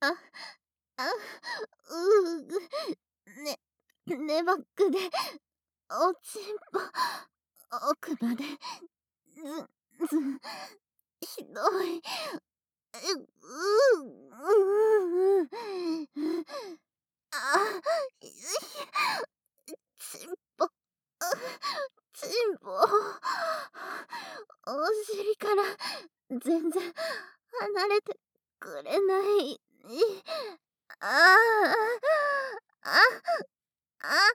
あ、あ、うぐ、ねばっくで、おちんぽ、奥まで、ひどい。あ、ちんぽ、ちんぽ。お尻から全然離れてくれない。ああ、あ、あ、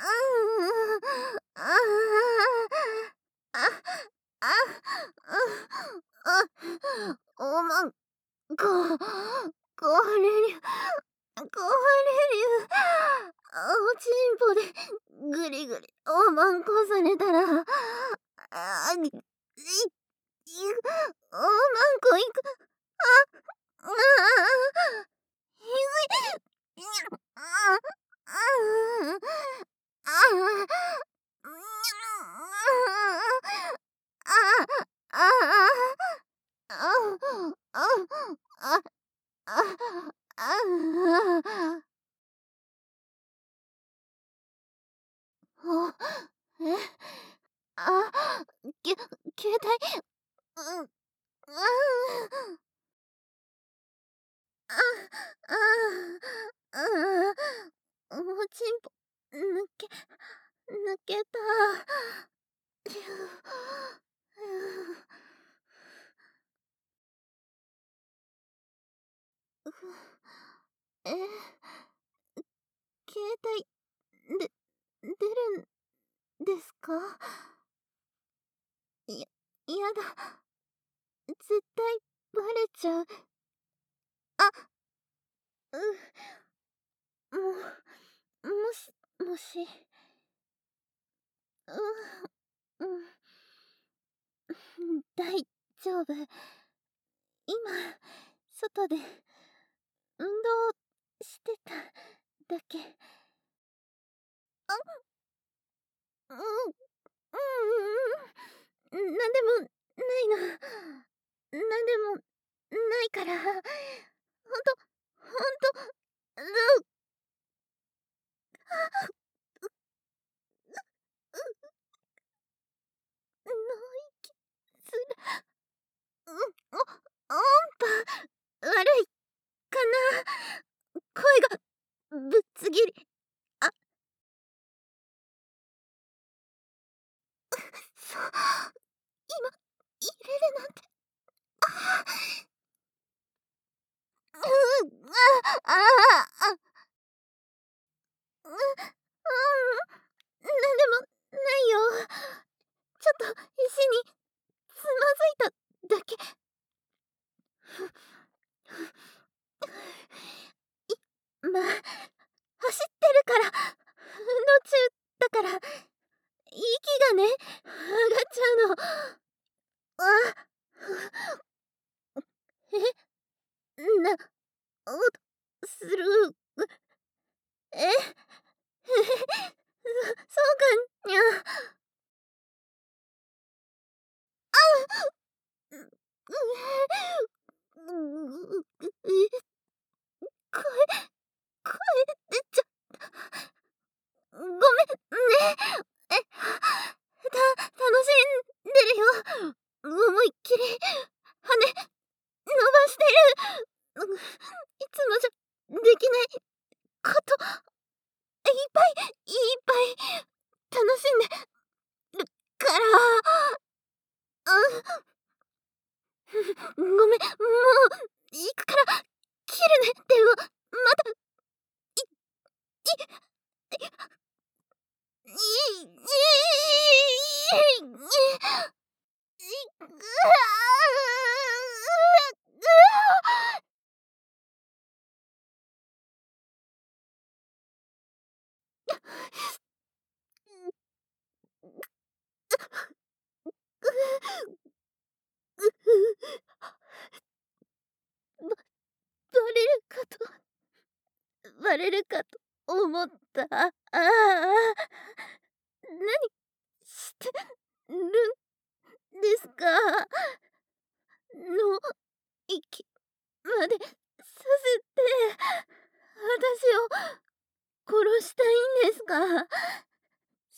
ああ、あ、おまんこ、これに、おちんぽでぐりぐりおまんこされたら、おまんこいく、ああ、ひぐい、ああ、あえ、け携帯、うん、うん、あ、おちんぽ、抜けた。ふう。え、携帯、出るんですか？やだ。絶対バレちゃう。あ、もし、うん、大丈夫。今、外で運動してただけ。あ、うん、なんでもないの。なんでもないから。ほんと、ほんと、の息する。お音波、悪いかな。声がぶっちぎり。あ、そう、今、入れるなんて。ああ、なんでもないよ。ちょっと石につまずいただけ。今、走ってるから、運動中だから、息がね、上がっちゃうの。あ、音する。え、そうかにゃ。う、声、声出ちゃ、ごめんね。楽しんでるよ。思いっきり、羽、伸ばしてる。いつもじゃ、できないこと、いっぱい楽しんでるから。ごめん、もう、行くから、切るね、電話。また、い、い、バレるかと、バレるかと思った。何してるんですか？の息までさせて。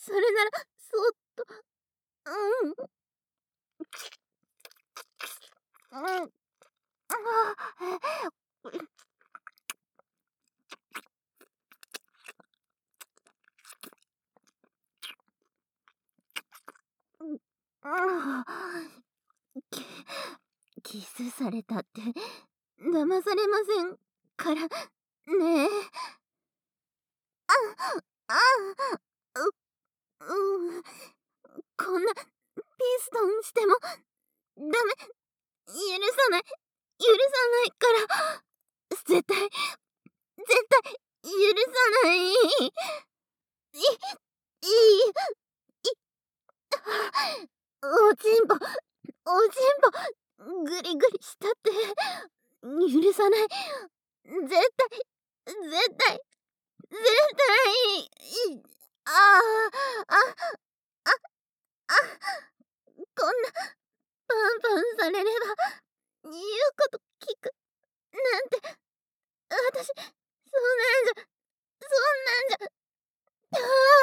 それならそっと。うんうん。キスされたって騙されませんからねえ。あうん、こんなピストンしてもダメ、許さない、許さないから、絶対、絶対許さない。い、いい、おちんぽ、おちんぽ、ぐりぐりしたって許さない。絶対、絶対、絶対、ああ、あ、あ、こんなパンパンされれば言うこと聞くなんて、私、そんなんじゃ、そんなんじゃ、あ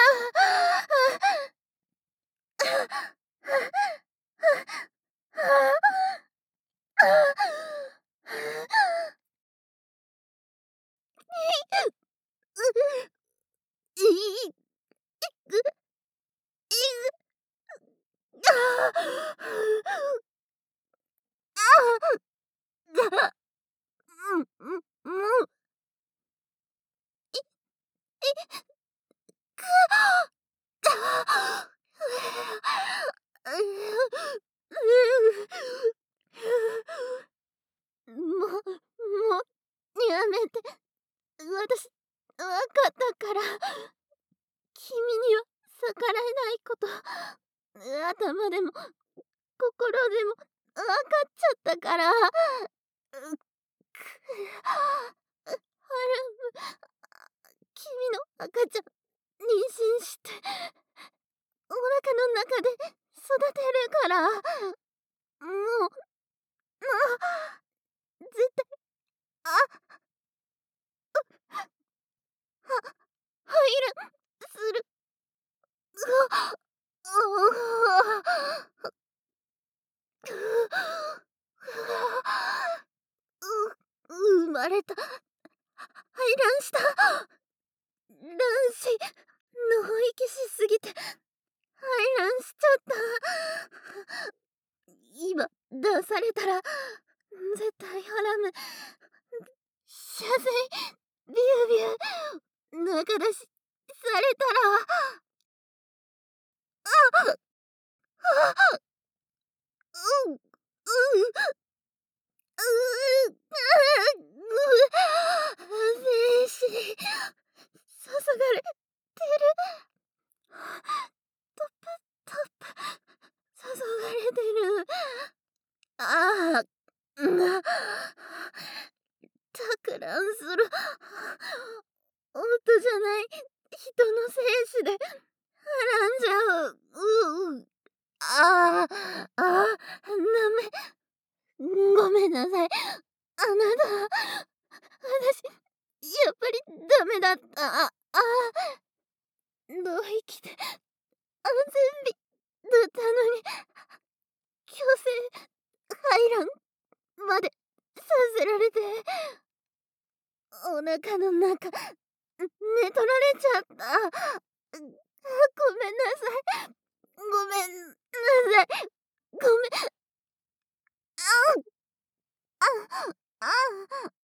もう、もう、やめて。私、わかったから。君には逆らえないこと、頭でも心でもわかっちゃったから。ハラム、君の赤ちゃん、妊娠して、お腹の中で育てるから。もう、絶対、あ、入る、する。生まれた。排卵した。卵子、脳息しすぎて、排卵しちゃった。今、出されたら、絶対ハラム。射精、ビュービュー、中出し、されたら、うん、うん、精子、注がれてる。トップ、トップ、注がれてる。ああ、托卵する。夫じゃない人の精子で、はらんじゃう。ああ、ああ、ごめんなさい。あなた、私、やっぱりダメだった。同域で安全日だったのに、強制排卵までさせられて、お腹の中、寝取られちゃった。ごめんなさい。ごめんなさい。ごめん。ああ、ああ。